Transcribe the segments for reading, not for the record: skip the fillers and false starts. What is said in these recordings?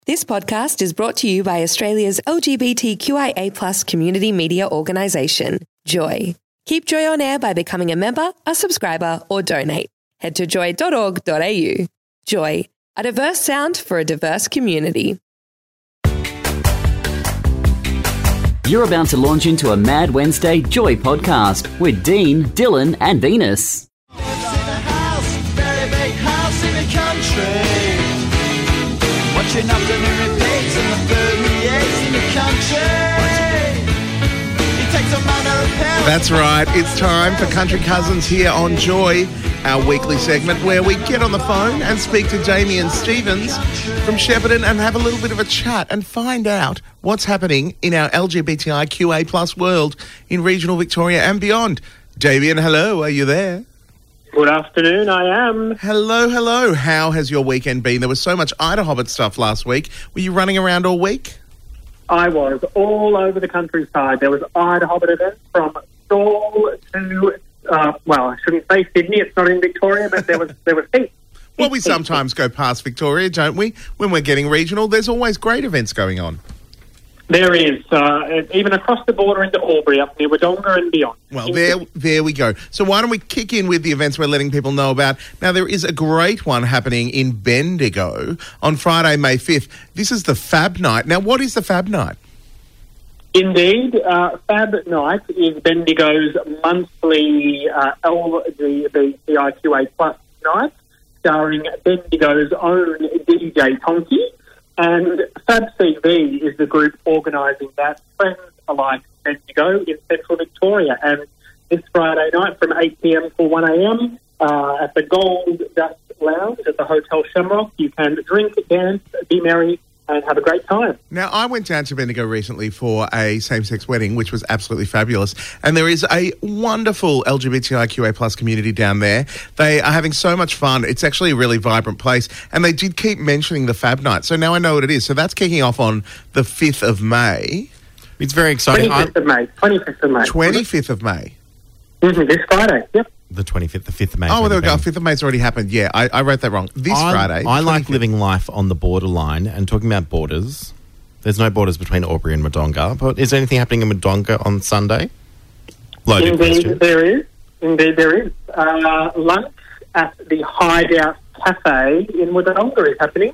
This podcast is brought to you by Australia's LGBTQIA+ community media organisation, Joy. Keep Joy on air by becoming a member, a subscriber, or donate. Head to joy.org.au. Joy, a diverse sound for a diverse community. You're about to launch into a Mad Wednesday Joy podcast with Dean, Dylan, and Venus. Watching afternoon repeats and the 38s in the country. It takes a manner of power. That's right. It's time for Country Cousins here on Joy, our weekly segment where we get on the phone and speak to Jamie and Stevens from Shepparton and have a little bit of a chat and find out what's happening in our LGBTIQA+ world in regional Victoria and beyond. Damien, hello. Are you there? Good afternoon, I am. Hello. How has your weekend been? There was so much Ida Hobbit stuff last week. Were you running around all week? I was all over the countryside. There was Ida Hobbit events from Stawell to, I shouldn't say Sydney, it's not in Victoria, but there was heaps. Well, we sometimes go past Victoria, don't we? When we're getting regional, there's always great events going on. There is, even across the border into Albury, up near Wodonga and beyond. Well, there we go. So why don't we kick in with the events we're letting people know about. Now, there is a great one happening in Bendigo on Friday, May 5th. This is the Fab Night. Now, what is the Fab Night? Indeed, Fab Night is Bendigo's monthly LGBTIQA+ night, starring Bendigo's own DJ Tonky. And Fab CV is the group organising that, Friends Alike Bendigo in Central Victoria. And this Friday night from 8 p.m till 1 a.m. At the Gold Dust Lounge at the Hotel Shamrock, you can drink, dance, be merry, and have a great time. Now, I went down to Bendigo recently for a same-sex wedding, which was absolutely fabulous. And there is a wonderful LGBTIQA+ community down there. They are having so much fun. It's actually a really vibrant place. And they did keep mentioning the Fab Night. So now I know what it is. So that's kicking off on the 5th of May. It's very exciting. 25th of May. 25th of May. Mm-hmm, this Friday, yep. The 25th, the 5th of May. Oh, well, there we go. 5th of May's already happened. Yeah, I wrote that wrong. Friday. I like living life on the borderline and talking about borders. There's no borders between Albury and Wodonga. But is there anything happening in Wodonga on Sunday? Indeed, there is. Lunch at the Hideout Cafe in Wodonga is happening.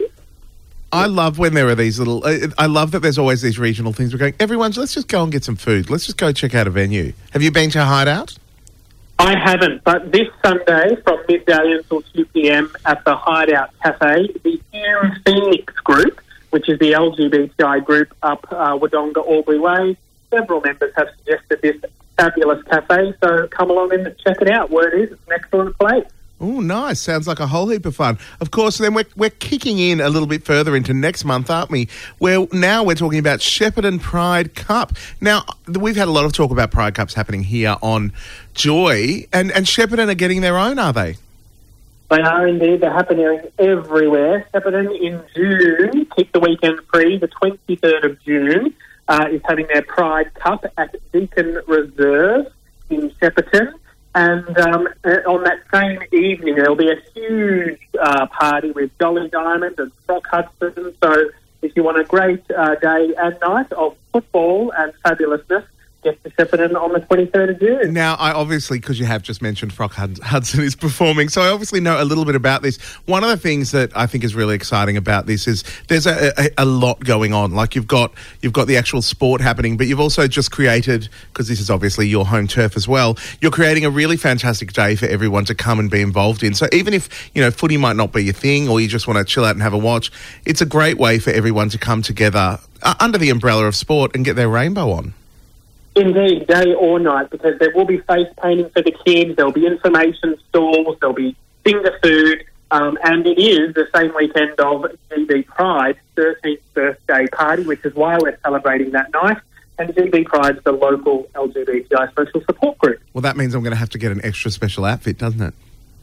I love when there are these little... I love that there's always these regional things. We're going, everyone, let's just go and get some food. Let's just go check out a venue. Have you been to Hideout? I haven't, but this Sunday from midday until 2 p.m. at the Hideout Cafe, the Hume Phoenix group, which is the LGBTI group up Wodonga Albury Way, several members have suggested this fabulous cafe, so come along and check it out. Where it is, it's an excellent place. Oh, nice. Sounds like a whole heap of fun. Of course, then we're kicking in a little bit further into next month, aren't we? Now we're talking about Shepparton Pride Cup. Now, we've had a lot of talk about Pride Cups happening here on Joy, and Shepparton are getting their own, are they? They are indeed. They're happening everywhere. Shepparton in June, keep the weekend free, the 23rd of June, is having their Pride Cup at Deakin Reserve in Shepparton. And on that same evening, there'll be a huge party with Dolly Diamond and Brock Hudson. So if you want a great day and night of football and fabulousness, get to Shepparton on the 23rd of June. Now, I obviously, because you have just mentioned Brock Hudson is performing, so I obviously know a little bit about this. One of the things that I think is really exciting about this is there's a lot going on. Like you've got the actual sport happening, but you've also just created, because this is obviously your home turf as well, you're creating a really fantastic day for everyone to come and be involved in. So even if, footy might not be your thing or you just want to chill out and have a watch, it's a great way for everyone to come together under the umbrella of sport and get their rainbow on. Indeed, day or night, because there will be face painting for the kids, there'll be information stalls, there'll be finger food, and it is the same weekend of GB Pride's 13th birthday party, which is why we're celebrating that night. And GB Pride's the local LGBTI social support group. Well, that means I'm going to have to get an extra special outfit, doesn't it?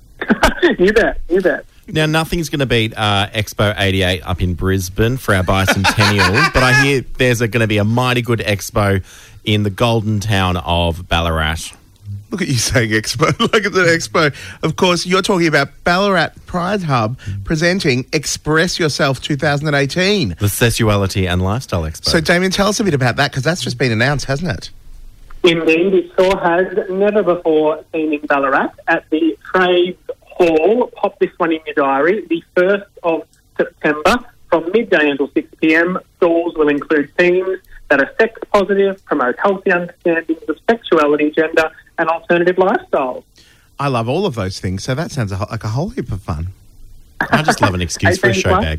You bet. Now, nothing's going to beat Expo 88 up in Brisbane for our bicentennial, but I hear there's going to be a mighty good expo in the golden town of Ballarat. Look at you saying expo, like it's an expo. Of course, you're talking about Ballarat Pride Hub presenting Express Yourself 2018. The Sexuality and Lifestyle Expo. So, Damien, tell us a bit about that, because that's just been announced, hasn't it? Indeed, it sure has. Never before seen in Ballarat at the Trades Hall. Pop this one in your diary. The 1st of September from midday until 6 p.m. Stalls will include themes that are sex positive, promote healthy understandings of sexuality, gender and alternative lifestyles. I love all of those things, so that sounds like a whole heap of fun. I just love an excuse for a show bag.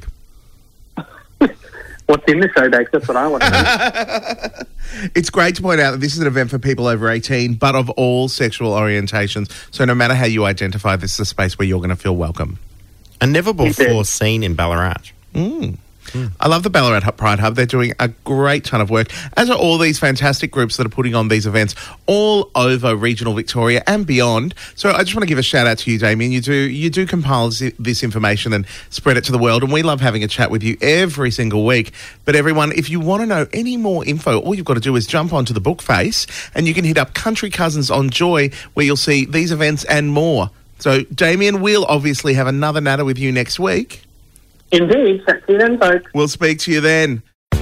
What's in the show bag? That's what I want to know. It's great to point out that this is an event for people over 18, but of all sexual orientations. So no matter how you identify, this is a space where you're going to feel welcome. And never before seen in Ballarat. I love the Ballarat Pride Hub. They're doing a great ton of work, as are all these fantastic groups that are putting on these events all over regional Victoria and beyond. So I just want to give a shout out to you, Damien. You do compile this information and spread it to the world, and we love having a chat with you every single week. But everyone, if you want to know any more info, all you've got to do is jump onto the Bookface, and you can hit up Country Cousins on Joy, where you'll see these events and more. So, Damien, we'll obviously have another natter with you next week. Indeed. Chat to you then, folks. We'll speak to you then.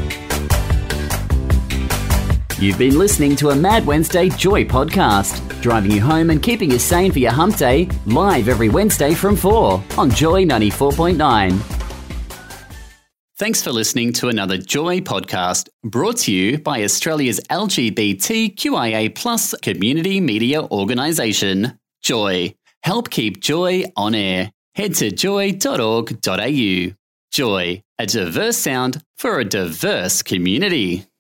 You've been listening to a Mad Wednesday Joy podcast, driving you home and keeping you sane for your hump day, live every Wednesday from 4 on Joy 94.9. Thanks for listening to another Joy podcast, brought to you by Australia's LGBTQIA+ community media organisation, Joy. Help keep Joy on air. Head to joy.org.au. Joy, a diverse sound for a diverse community.